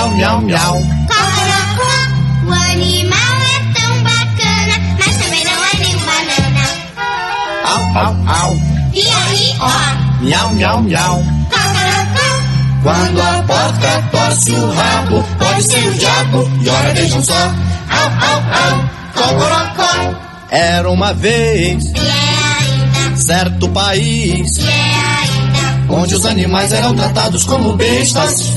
miau, miau, miau. Cocorocó, o animal é tão bacana, mas também não é nem banana. Au, au, au. I-A-I-O. Miau, miau, miau. Cocorocó, Quando a porca torce o rabo, pode ser o diabo, e ora vejam só. Au, au, au. Cocorocó. Era uma vez e é ainda, certo país e é ainda, onde os animais eram tratados como bestas. são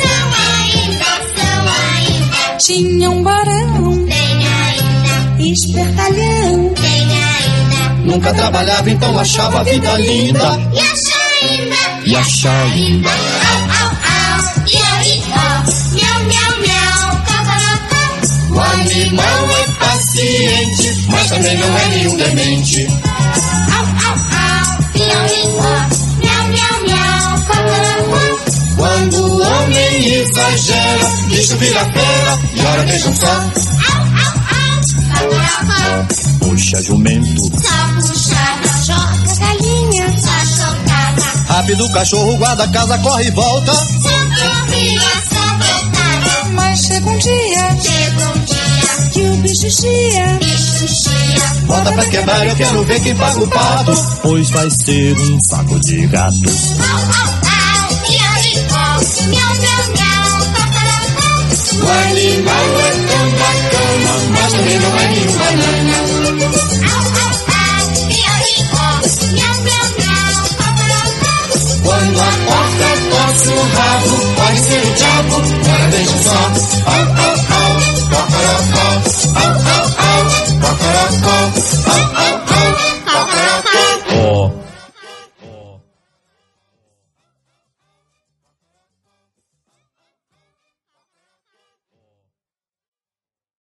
ainda, Tinha um barão, tem ainda, espertalhão, tem ainda, Nunca trabalhava, então achava a vida linda. e acha ainda, E acha ainda. au, au, au, I-A-I-O, miau, miau, miau, cocorocó, O animal é paciente, mas também não é nenhum demente. au, au, au, I-A-I-O, miau, miau, miau, cocorocó, Quando o homem exagera, bicho vira fera, e ora vejam só. au, au, au, cocorocó, Puxa jumento, só puxada, joga galinha, só chocada, rápido o cachorro guarda a casa, corre e volta. só corria, só voltada, mas chega um dia chega um dia, que o bicho chia. bicho chia, Bota pra quebrar, eu quero ver quem paga o pato, pois vai ser um saco de gatos. au, au, au, I-A-I-O, miau, miau, miau, cocorocó, O animal é tão bacana, mas também não é nenhum banana. au, au, au, I-A-I-O, miau, miau, miau, cocorocó, Quando a porca torce o rabo, pode ser o diabo, ora vejam só. Au, au,